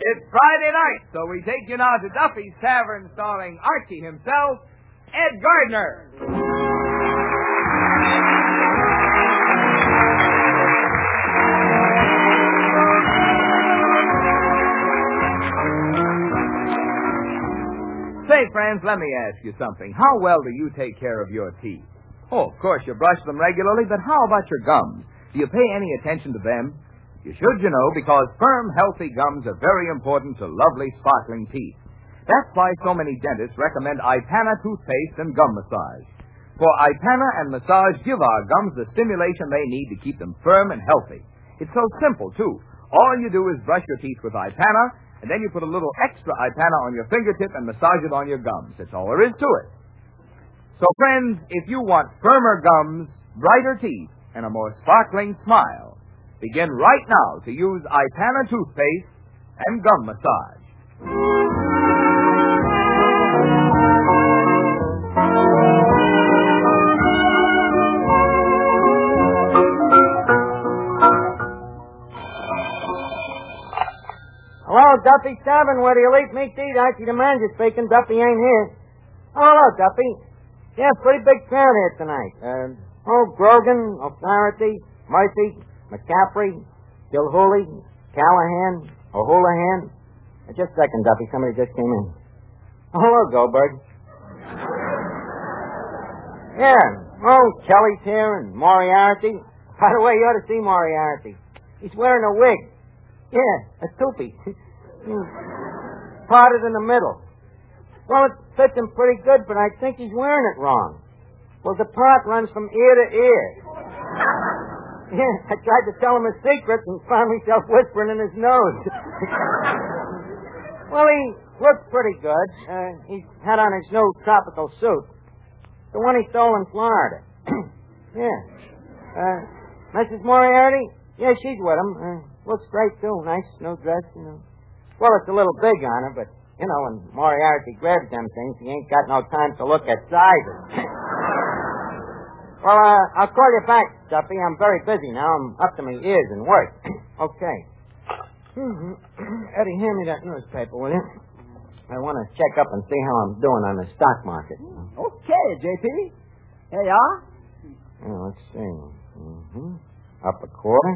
It's Friday night, so we take you now to Duffy's Tavern, starring Archie himself, Ed Gardner. Say, friends, let me ask you something. How well do you take care of your teeth? Oh, of course, you brush them regularly, but how about your gums? Do you pay any attention to them? You should, you know, because firm, healthy gums are very important to lovely, sparkling teeth. That's why so many dentists recommend Ipana toothpaste and gum massage. For Ipana and massage give our gums the stimulation they need to keep them firm and healthy. It's so simple, too. All you do is brush your teeth with Ipana, and then you put a little extra Ipana on your fingertip and massage it on your gums. That's all there is to it. So, friends, if you want firmer gums, brighter teeth, and a more sparkling smile, begin right now to use Ipana toothpaste and gum massage. Hello, Duffy's Tavern. Where do you eat meat to eat? Archie the manager speaking. Duffy ain't here. Oh, hello, Duffy. Yeah, pretty big crowd here tonight. Grogan, O'Flaherty, Murphy, McCaffrey, Gilhooly, Callahan, O'Houlihan. Just a second, Duffy. Somebody just came in. Oh, hello, Goldberg. Yeah. Oh, Kelly's here and Moriarty. By the way, you ought to see Moriarty. He's wearing a wig. Yeah, a toupee. Parted in the middle. Well, it fits him pretty good, but I think he's wearing it wrong. Well, the part runs from ear to ear. Yeah, I tried to tell him a secret and found myself whispering in his nose. Well, he looks pretty good. He had on his new tropical suit. The one he stole in Florida. Yeah. Mrs. Moriarty? Yeah, she's with him. Looks great, too. Nice new dress, you know. Well, it's a little big on her, but, you know, when Moriarty grabs them things, he ain't got no time to look at sizes. Well, I'll call you back, Duffy. I'm very busy now. I'm up to my ears in work. Okay. Eddie, hand me that newspaper, will you? I want to check up and see how I'm doing on the stock market. Okay, JP. Here you are. Yeah, let's see. Up a quarter.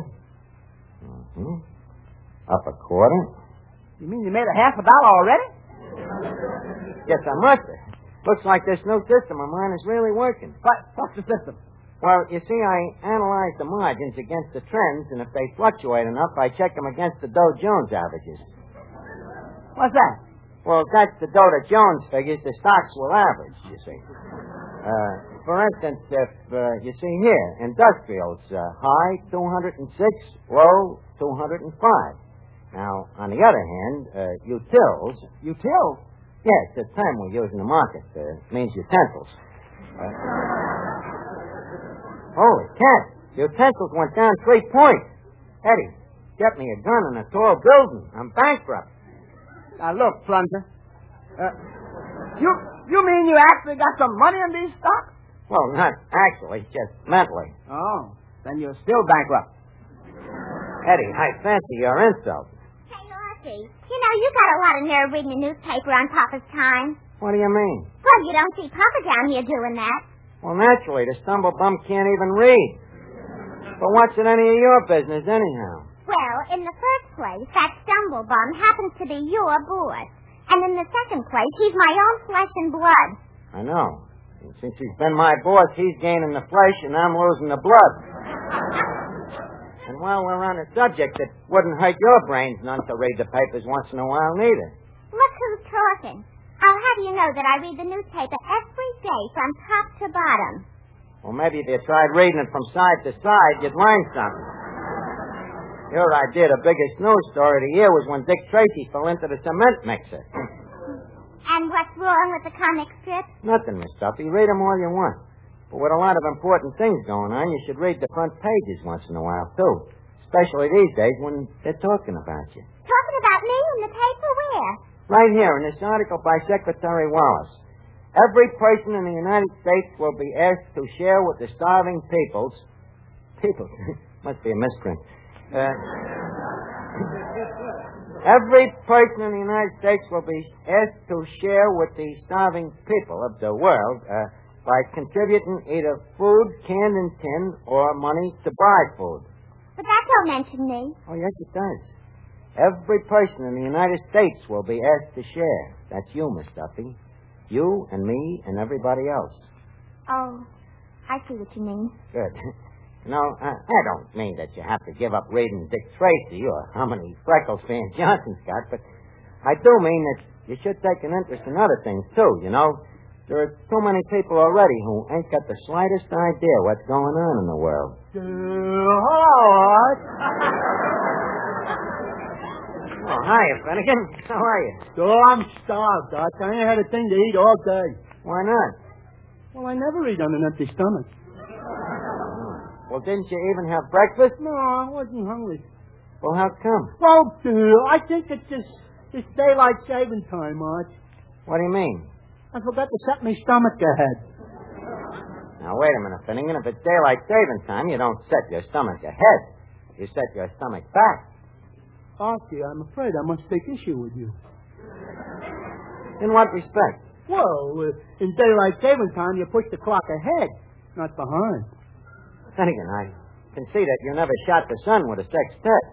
Up a quarter. You mean you made $50 already? Yes, I must have. Looks like this new system of mine is really working. What's the system? Well, you see, I analyze the margins against the trends, and if they fluctuate enough, I check them against the Dow Jones averages. What's that? Well, that's the Dow Jones figures. The stocks will average, you see. For instance, if you see here, industrials, high 206, low 205. Now, on the other hand, utils. Utils? Yes, the term we use in the market. Means utensils. Holy cat. Utensils went down 3 points. Eddie, get me a gun and a tall building. I'm bankrupt. Now, look, Plunger. You mean you actually got some money in these stocks? Well, not actually, just mentally. Oh, then you're still bankrupt. Eddie, I fancy your insult. Hey, you know, you got a lot of nerve reading the newspaper on Papa's time. What do you mean? Well, you don't see Papa down here doing that. Well, naturally, the stumblebum can't even read. But what's in any of your business, anyhow? Well, in the first place, that stumblebum happens to be your boss. And in the second place, he's my own flesh and blood. I know. And since he's been my boss, he's gaining the flesh and I'm losing the blood. And while we're on the subject, it wouldn't hurt your brains none to read the papers once in a while, neither. Look who's talking. I'll have you know that I read the newspaper every day from top to bottom. Well, maybe if you tried reading it from side to side, you'd learn something. Your idea the biggest news story of the year was when Dick Tracy fell into the cement mixer. And what's wrong with the comic strip? Nothing, Miss Duffy. Read them all you want. But with a lot of important things going on, you should read the front pages once in a while, too. Especially these days when they're talking about you. Talking about me in the paper? Where? Right here in this article by Secretary Wallace. Every person in the United States will be asked to share with the starving peoples. Must be a misprint. Every person in the United States will be asked to share with the starving people of the world by contributing either food, canned in tin, or money to buy food. But that don't mention me. Oh, yes, it does. Every person in the United States will be asked to share. That's you, Miss Duffy. You and me and everybody else. Oh, I see what you mean. Good. No, I don't mean that you have to give up reading Dick Tracy or how many freckles Van Johnson's got, but I do mean that you should take an interest in other things, too, you know. There are too many people already who ain't got the slightest idea what's going on in the world. Hello, Art. Oh, hiya, Finnegan. How are you? Oh, I'm starved, Art. I ain't had a thing to eat all day. Why not? Well, I never eat on an empty stomach. Well, didn't you even have breakfast? No, I wasn't hungry. Well, how come? Well, I think it's just daylight saving time, Art. What do you mean? I forgot to set my stomach ahead. Now, wait a minute, Finnegan. If it's daylight saving time, you don't set your stomach ahead. You set your stomach back. Archie, I'm afraid I must take issue with you. In what respect? Well, in daylight saving time, you push the clock ahead, not behind. Finnegan, I can see that you never shot the sun with a sextet.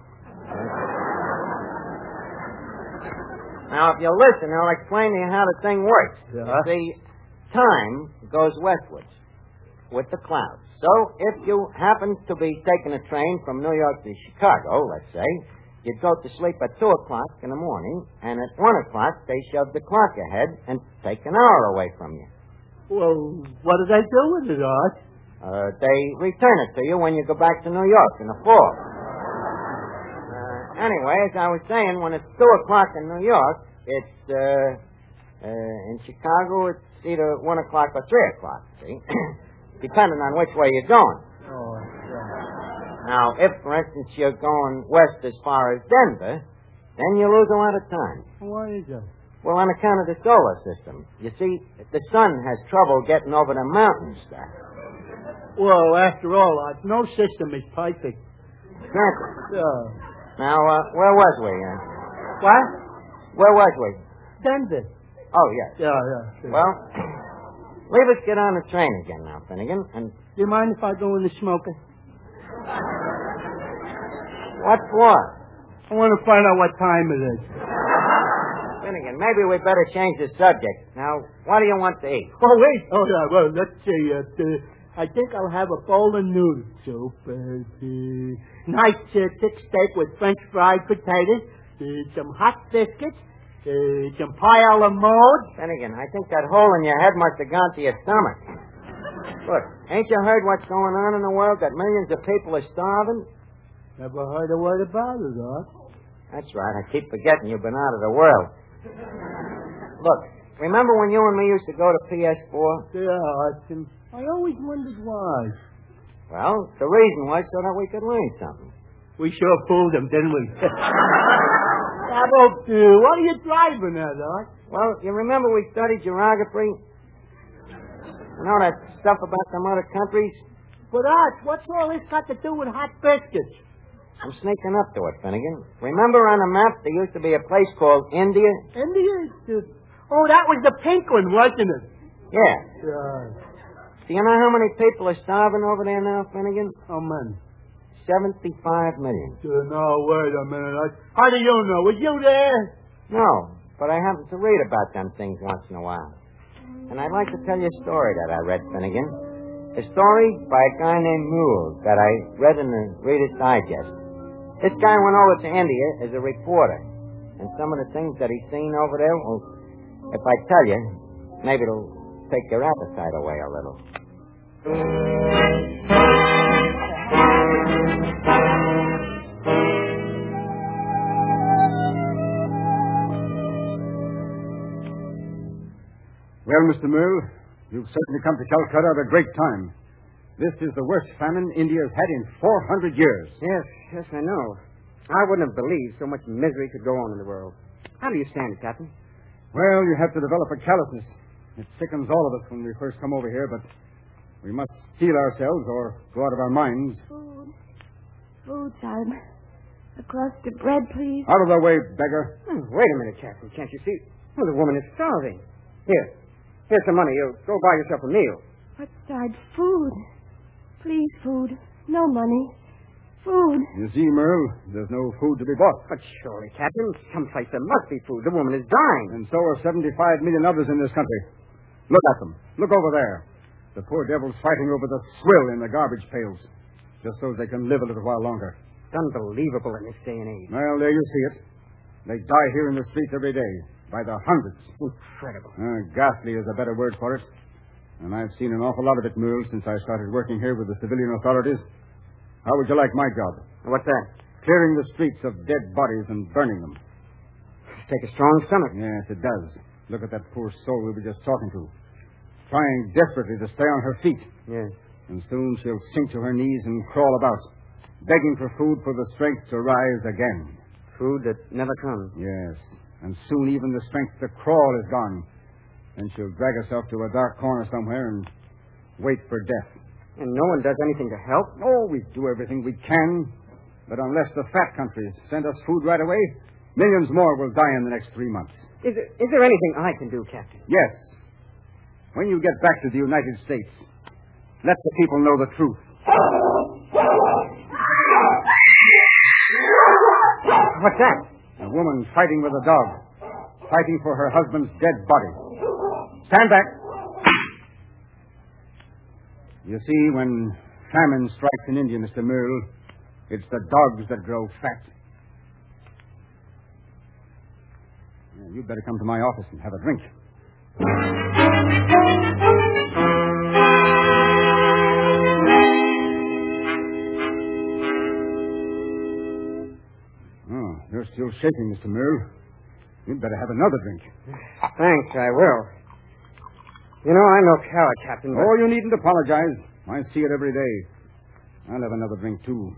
Now, if you'll listen, I'll explain to you how the thing works. Yeah. You see, time goes westwards with the clouds. So, if you happen to be taking a train from New York to Chicago, let's say, you'd go to sleep at 2 o'clock in the morning, and at 1 o'clock, they shove the clock ahead and take an hour away from you. Well, what do they do with it, Art? They return it to you when you go back to New York in the fall. Anyway, as I was saying, when it's 2 o'clock in New York, it's, in Chicago, it's either 1 o'clock or 3 o'clock, see? Depending on which way you're going. Oh, yeah. Now, if, for instance, you're going west as far as Denver, then you lose a lot of time. Why is that? Well, on account of the solar system. You see, the sun has trouble getting over the mountains there. Well, after all, Art, no system is perfect. Exactly. Yeah. Now, where was we? What? Where was we? Denver. Oh, yes. Yeah, sure. Well, leave us get on the train again now, Finnegan. And Do you mind if I go in the smoker? what for? I want to find out what time it is. Finnegan, maybe we better change the subject. Now, what do you want to eat? Oh, wait. Oh, yeah, well, let's see. I think I'll have a bowl of noodle soup. Nice thick steak with French fried potatoes, some hot biscuits, some pie a la mode. Finnegan, I think that hole in your head must have gone to your stomach. Look, ain't you heard what's going on in the world? That millions of people are starving? Never heard a word about it, Art. That's right. I keep forgetting you've been out of the world. Look, remember when you and me used to go to PS4? Yeah, Art. I always wondered why. Well, the reason was so that we could learn something. We sure fooled them, didn't we? How about, what are you driving at, Art? Well, you remember we studied geography? You know that stuff about some other countries? But, Art, what's all this got to do with hot biscuits? I'm sneaking up to it, Finnegan. Remember on the map there used to be a place called India? India? Oh, that was the pink one, wasn't it? Yeah. Yeah. Do you know how many people are starving over there now, Finnegan? How many? 75 million. No, wait a minute. How do you know? Was you there? No, but I happen to read about them things once in a while. And I'd like to tell you a story that I read, Finnegan. A story by a guy named Mule that I read in the Reader's Digest. This guy went over to India as a reporter. And some of the things that he's seen over there, well, if I tell you, maybe it'll take your appetite away a little. Well, Mr. Mill, you've certainly come to Calcutta at a great time. This is the worst famine India's had in 400 years. Yes, I know. I wouldn't have believed so much misery could go on in the world. How do you stand it, Captain? Well, you have to develop a callousness. It sickens all of us when we first come over here, but we must steel ourselves or go out of our minds. Food, Simon. A crust of bread, please. Out of the way, beggar. Oh, wait a minute, Captain. Can't you see? Well, the woman is starving. Here's some money. You go buy yourself a meal. What besides food? Please, food. No money. Food. You see, Merle, there's no food to be bought. But surely, Captain, someplace there must be food. The woman is dying. And so are 75 million others in this country. Look at them. Look over there. The poor devils fighting over the swill in the garbage pails, just so they can live a little while longer. It's unbelievable in this day and age. Well, there you see it. They die here in the streets every day, by the hundreds. Incredible. Ghastly is a better word for it. And I've seen an awful lot of it, Merle, since I started working here with the civilian authorities. How would you like my job? What's that? Clearing the streets of dead bodies and burning them. Take a strong stomach. Yes, it does. Look at that poor soul we were just talking to. Trying desperately to stay on her feet. Yes. And soon she'll sink to her knees and crawl about, begging for food for the strength to rise again. Food that never comes. Yes. And soon even the strength to crawl is gone. And she'll drag herself to a dark corner somewhere and wait for death. And no one does anything to help? Oh, we do everything we can. But unless the fat countries send us food right away, millions more will die in the next 3 months. Is there anything I can do, Captain? Yes. When you get back to the United States, let the people know the truth. What's that? A woman fighting with a dog. Fighting for her husband's dead body. Stand back. You see, when famine strikes in India, Mr. Merle, it's the dogs that grow fat. You'd better come to my office and have a drink. Oh, you're still shaking, Mr. Merle. You'd better have another drink. Thanks, I will. You know, I'm no coward, Captain. But... Oh, you needn't apologize. I see it every day. I'll have another drink, too.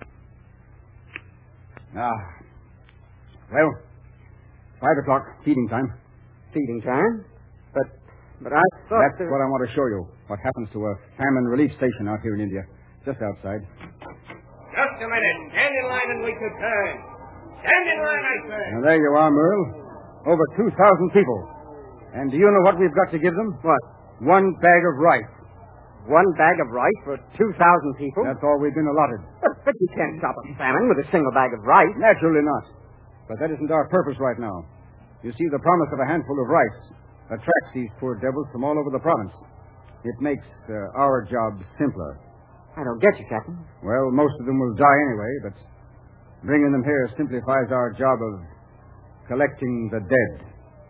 Well, 5 o'clock, feeding time. Feeding time? But I thought... That's what I want to show you. What happens to a famine relief station out here in India. Just outside. Just a minute. Stand in line and wait your turn. Stand in line, I say. Now, there you are, Merle. Over 2,000 people. And do you know what we've got to give them? What? 1 bag of rice. 1 bag of rice for 2,000 people? That's all we've been allotted. But you can't stop a famine with a single bag of rice. Naturally not. But that isn't our purpose right now. You see, the promise of a handful of rice attracts these poor devils from all over the province. It makes our job simpler. I don't get you, Captain. Well, most of them will die anyway, but bringing them here simplifies our job of collecting the dead.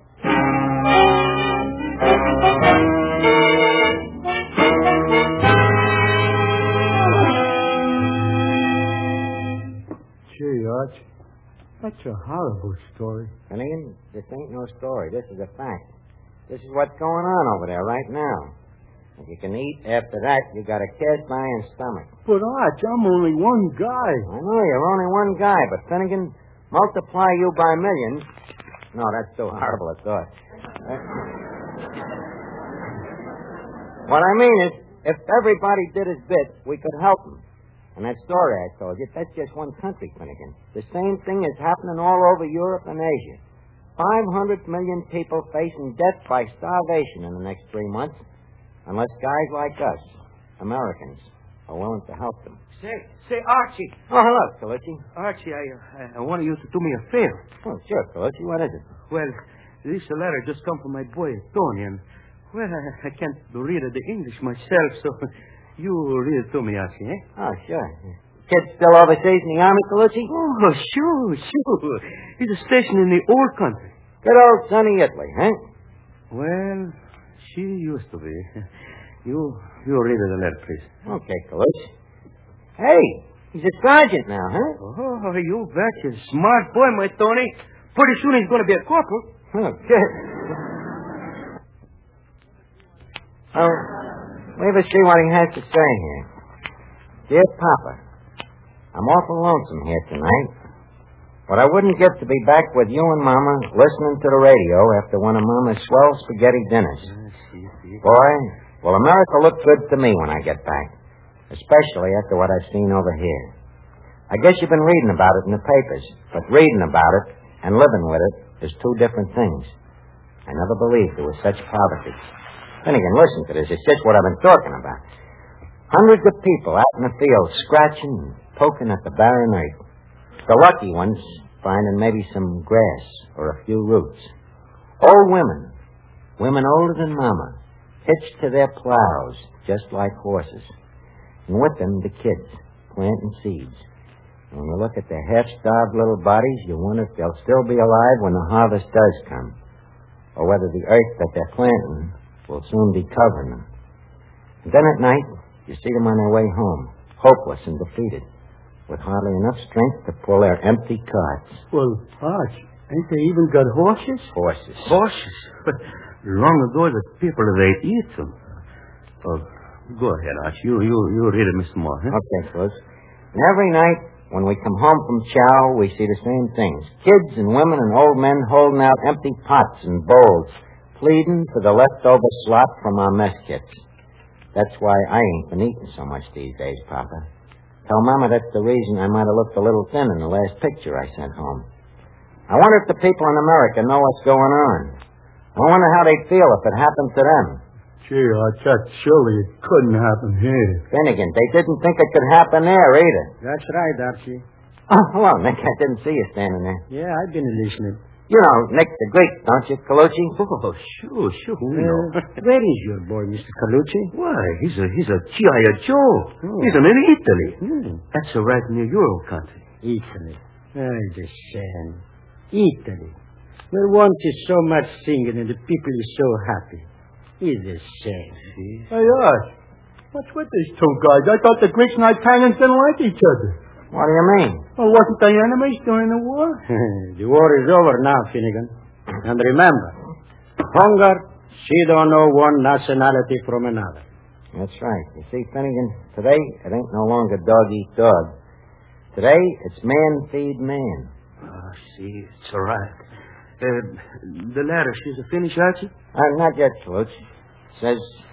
Gee, Arch, that's a horrible story. Finnegan, this ain't no story. This is a fact. This is what's going on over there right now. If you can eat after that, you got a cast iron stomach. But, Arch, I'm only one guy. I know you're only one guy, but Finnegan, multiply you by millions. No, that's too horrible a thought. What I mean is, if everybody did his bit, we could help them. And that story I told you, that's just one country, Finnegan. The same thing is happening all over Europe and Asia. 500 million people facing death by starvation in the next 3 months, unless guys like us, Americans, are willing to help them. Say, Archie. Oh, hello, Colucci. Archie, I wanted you to do me a favor. Oh, sure, Colucci. What is it? Well, this letter just come from my boy, Tony, and, well, I can't read the English myself, so you read it to me, Archie, eh? Oh, sure. Kid still overseas in the army, Colucci? Oh, sure. He's stationed in the old country. Good old sunny Italy, huh? Well, she used to be. You read the letter, please. Okay, Colucci. Hey, he's a sergeant now, huh? Oh, you betcha. Smart boy, my Tony. Pretty soon he's going to be a corporal. Oh, good. Oh, let me see what he has to say here. Dear Papa, I'm awful lonesome here tonight. What I wouldn't give to be back with you and Mama listening to the radio after one of Mama's swell spaghetti dinners. Boy, will America look good to me when I get back, especially after what I've seen over here. I guess you've been reading about it in the papers, but reading about it and living with it is two different things. I never believed there was such poverty. Finnegan, listen to this. It's just what I've been talking about. Hundreds of people out in the field scratching and poking at the barren earth. The lucky ones finding maybe some grass or a few roots. Old women older than Mama, hitched to their plows just like horses. And with them, the kids, planting seeds. And when you look at their half-starved little bodies, you wonder if they'll still be alive when the harvest does come, or whether the earth that they're planting will soon be covering them. And then at night, you see them on their way home, hopeless and defeated, with hardly enough strength to pull their empty carts. Well, Arch, ain't they even got horses? Horses. Horses? But long ago, the people, they eat them. Oh, go ahead, Arch. You read it, Mr. Moore. Huh? Okay, Foots. And every night, when we come home from chow, we see the same things. Kids and women and old men holding out empty pots and bowls, pleading for the leftover slop from our mess kits. That's why I ain't been eating so much these days, Papa. Tell Mama that's the reason I might have looked a little thin in the last picture I sent home. I wonder if the people in America know what's going on. I wonder how they'd feel if it happened to them. Gee, I thought surely it couldn't happen here. Finnegan, they didn't think it could happen there either. That's right, Archie. Oh, hello, Nick. I didn't see you standing there. Yeah, I've been listening. You know Nick the Greek, don't you, Colucci? Oh, sure, we know. Where is your boy, Mr. Colucci? Why, he's a G.I. Joe. Oh. He's in Italy. That's right near your country. Italy. I just saying. Italy. Where one is so much singing and the people is so happy. It's a shame. Hey, Arch, what's with these two guys? I thought the Greeks and Italians didn't like each other. What do you mean? Well, wasn't they enemies during the war? The war is over now, Finnegan. And remember, hunger, she don't know one nationality from another. That's right. You see, Finnegan, today it ain't no longer dog eat dog. Today it's man feed man. Oh, see, it's all right. The letter, she's a finish, Archie? Not yet, Lutz. Says,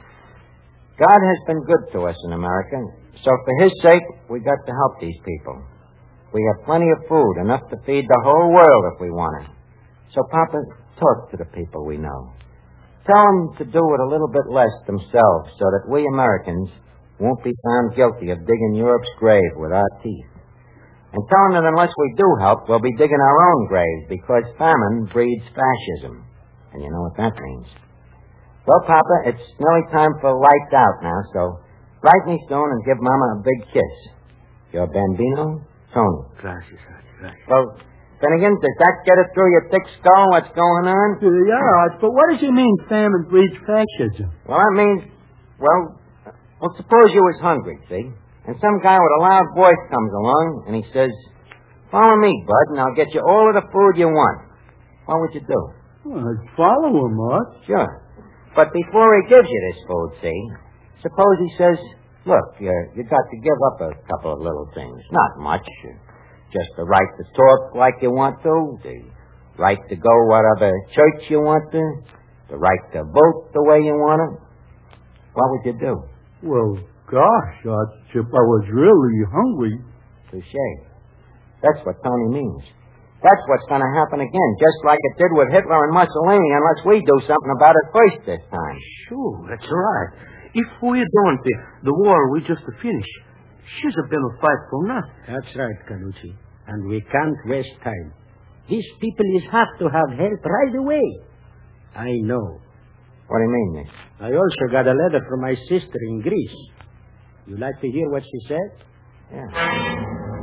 God has been good to us in America, so for his sake, we got to help these people. We have plenty of food, enough to feed the whole world if we want it. So, Papa, talk to the people we know. Tell them to do it a little bit less themselves so that we Americans won't be found guilty of digging Europe's grave with our teeth. And tell them that unless we do help, we'll be digging our own graves because famine breeds fascism. And you know what that means. Well, Papa, it's nearly time for lights out now, so write me soon and give Mama a big kiss. Your Bambino, Tony. Gracias, Archie, gracias. Well, Finnegan, does that get it through your thick skull what's going on? Yeah, but what does he mean, famine breeds fascism? Well, that means, well, suppose you was hungry, see? And some guy with a loud voice comes along and he says, follow me, bud, and I'll get you all of the food you want. What would you do? Well, I'd follow him, Arch. Sure. But before he gives you this food, see, suppose he says, look, you got to give up a couple of little things. Not much. Just the right to talk like you want to, the right to go whatever church you want to, the right to vote the way you want to. What would you do? Well, gosh, Arch, if I was really hungry. Touché. That's what Tony means. That's what's going to happen again, just like it did with Hitler and Mussolini, unless we do something about it first this time. Sure, that's right. If we don't, the war will just finish. She's been a fight for nothing. That's right, Colucci. And we can't waste time. These people have to have help right away. I know. What do you mean, miss? I also got a letter from my sister in Greece. You like to hear what she said? Yeah.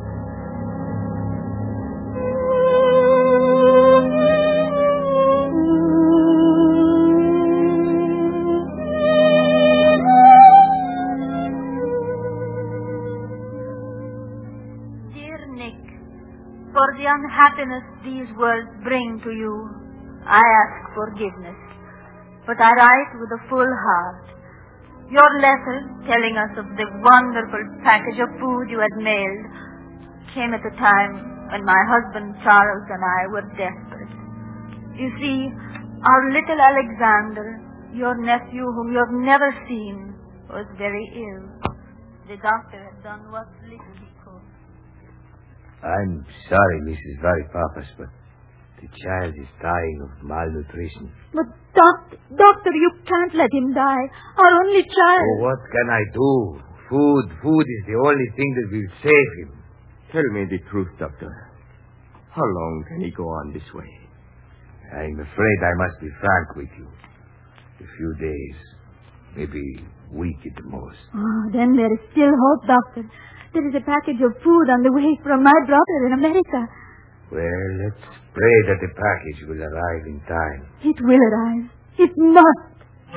For the unhappiness these words bring to you, I ask forgiveness. But I write with a full heart. Your letter, telling us of the wonderful package of food you had mailed, came at a time when my husband Charles and I were desperate. You see, our little Alexander, your nephew whom you have never seen, was very ill. The doctor had done what little he could. I'm sorry, Mrs. Varipapas, but the child is dying of malnutrition. But, Doctor, you can't let him die. Our only child. Oh, what can I do? Food is the only thing that will save him. Tell me the truth, Doctor. How long can he go on this way? I'm afraid I must be frank with you. A few days, maybe a week at the most. Oh, then there is still hope, Doctor. There is a package of food on the way from my brother in America. Well, let's pray that the package will arrive in time. It will arrive. It must.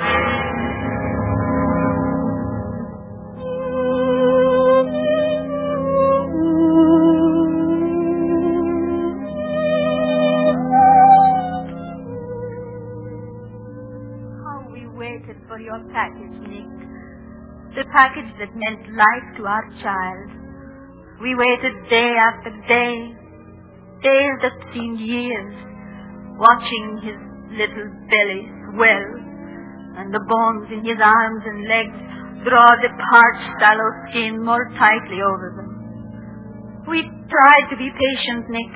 How we waited for your package, Nick. The package that meant life to our child. We waited day after day, days that seemed years, watching his little belly swell and the bones in his arms and legs draw the parched, sallow skin more tightly over them. We tried to be patient, Nick.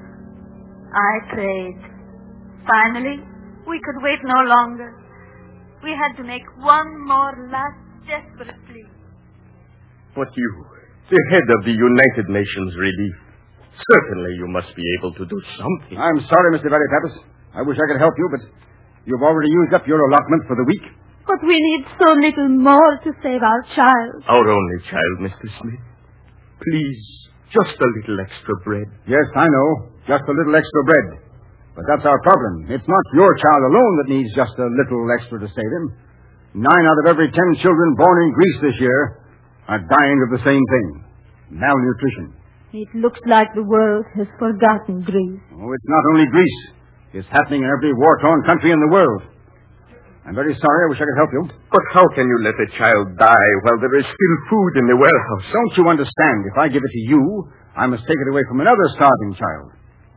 I prayed. Finally, we could wait no longer. We had to make one more last desperate plea. But you, the head of the United Nations Relief, certainly you must be able to do something. I'm sorry, Mr. Varipapas. I wish I could help you, but you've already used up your allotment for the week. But we need so little more to save our child. Our only child, Mr. Smith. Please, just a little extra bread. Yes, I know. Just a little extra bread. But that's our problem. It's not your child alone that needs just a little extra to save him. 9 out of every 10 children born in Greece this year are dying of the same thing. Malnutrition. It looks like the world has forgotten Greece. Oh, it's not only Greece. It's happening in every war-torn country in the world. I'm very sorry. I wish I could help you. But how can you let a child die while there is still food in the warehouse? Don't you understand? If I give it to you, I must take it away from another starving child.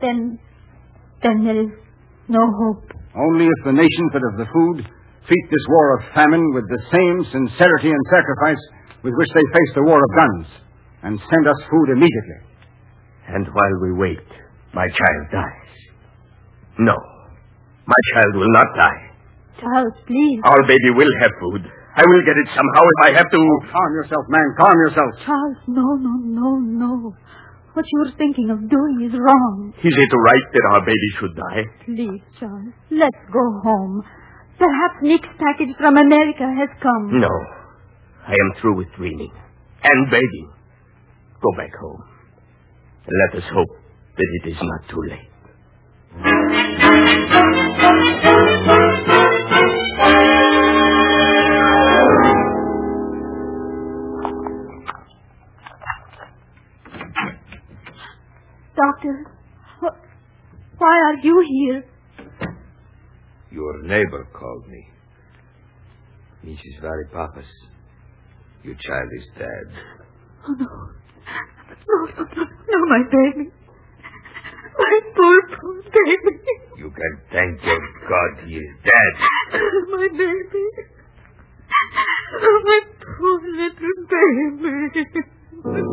Then there is no hope. Only if the nations that have the food treat this war of famine with the same sincerity and sacrifice with which they face the war of guns, and send us food immediately. And while we wait, my child dies. No, my child will not die. Charles, please. Our baby will have food. I will get it somehow if I have to. Oh, calm yourself, man. Calm yourself. Charles, no. What you're thinking of doing is wrong. Is it right that our baby should die? Please, Charles, let's go home. Perhaps Nick's package from America has come. No. I am through with dreaming and begging. Go back home. And let us hope that it is not too late. Doctor, why are you here? Your neighbor called me. Mrs. Varipapas, your child is dead. Oh, no. No, my baby. My poor baby. You can thank your God he is dead. My baby. Oh, my poor little baby.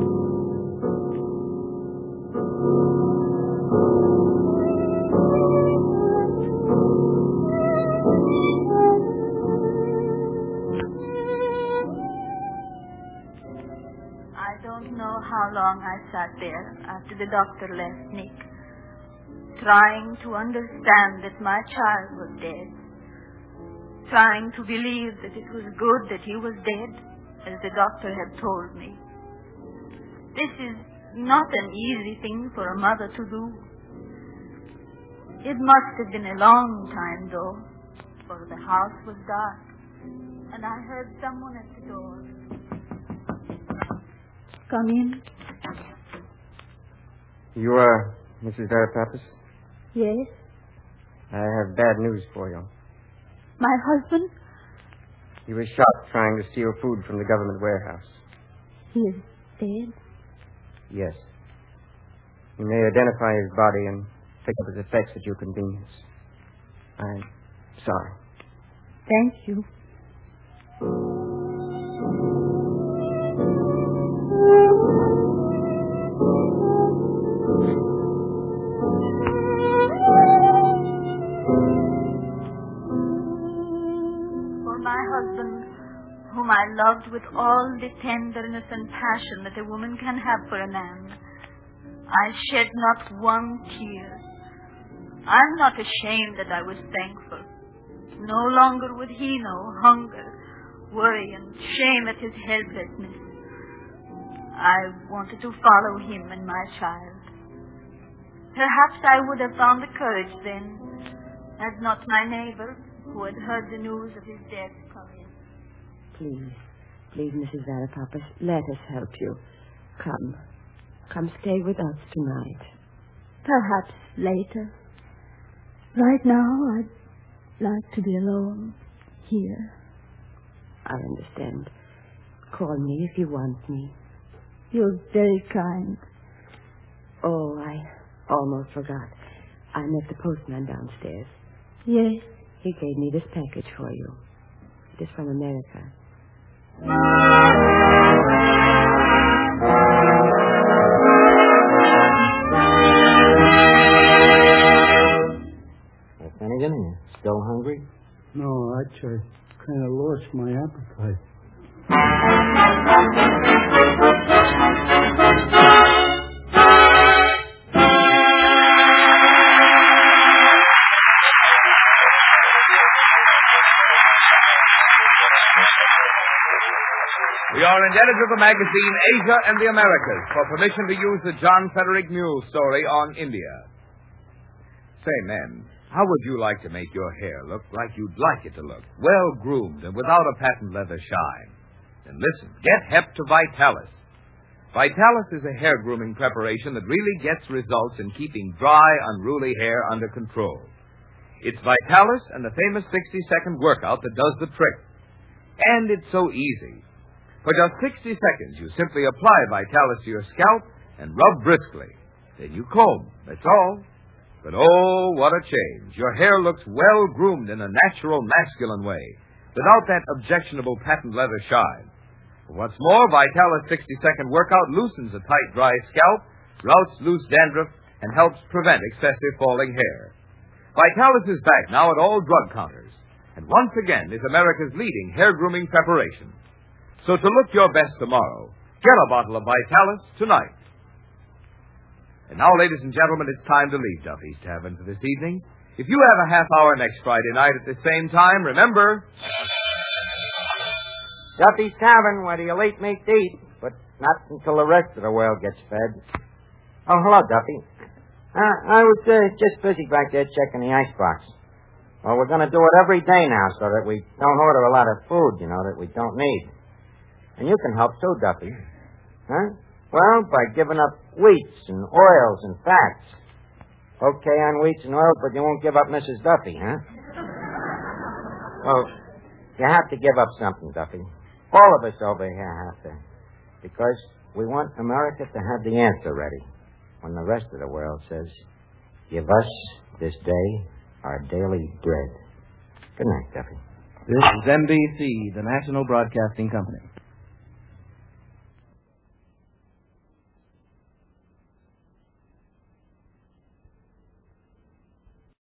How long I sat there after the doctor left Nick, trying to understand that my child was dead, trying to believe that it was good that he was dead, as the doctor had told me. This is not an easy thing for a mother to do. It must have been a long time, though, for the house was dark, and I heard someone at the door. Come in. You are Mrs. Varipapas? Yes. I have bad news for you. My husband? He was shot trying to steal food from the government warehouse. He is dead? Yes. You may identify his body and pick up his effects at your convenience. I'm sorry. Thank you. loved with all the tenderness and passion that a woman can have for a man. I shed not one tear. I'm not ashamed that I was thankful. No longer would he know hunger, worry, and shame at his helplessness. I wanted to follow him and my child. Perhaps I would have found the courage then, had not my neighbor, who had heard the news of his death, come in. Please, Mrs. Varipappas, let us help you. Come stay with us tonight. Perhaps later. Right now, I'd like to be alone here. I understand. Call me if you want me. You're very kind. Oh, I almost forgot. I met the postman downstairs. Yes? He gave me this package for you. It is from America. Finnegan, you still hungry? No, actually, kind of lost my appetite. We are indebted to the magazine Asia and the Americas for permission to use the John Frederick Mule story on India. Say, men, how would you like to make your hair look like you'd like it to look? Well-groomed and without a patent leather shine. Then listen, get hep to Vitalis. Vitalis is a hair grooming preparation that really gets results in keeping dry, unruly hair under control. It's Vitalis and the famous 60-second workout that does the trick. And it's so easy. For just 60 seconds, you simply apply Vitalis to your scalp and rub briskly. Then you comb. That's all. But oh, what a change. Your hair looks well-groomed in a natural, masculine way, without that objectionable patent leather shine. What's more, Vitalis 60-second workout loosens a tight, dry scalp, routs loose dandruff, and helps prevent excessive falling hair. Vitalis is back now at all drug counters, and once again is America's leading hair grooming preparation. So to look your best tomorrow, get a bottle of Vitalis tonight. And now, ladies and gentlemen, it's time to leave Duffy's Tavern for this evening. If you have a half hour next Friday night at the same time, remember... Duffy's Tavern, where the elite meet to eat, but not until the rest of the world gets fed. Oh, hello, Duffy. I was just busy back there checking the icebox. Well, we're going to do it every day now so that we don't order a lot of food, that we don't need. And you can help too, Duffy. Huh? Well, by giving up wheats and oils and fats. Okay on wheats and oils, but you won't give up Mrs. Duffy, huh? Well, you have to give up something, Duffy. All of us over here have to. Because we want America to have the answer ready when the rest of the world says, give us this day our daily bread. Good night, Duffy. This is NBC, the National Broadcasting Company.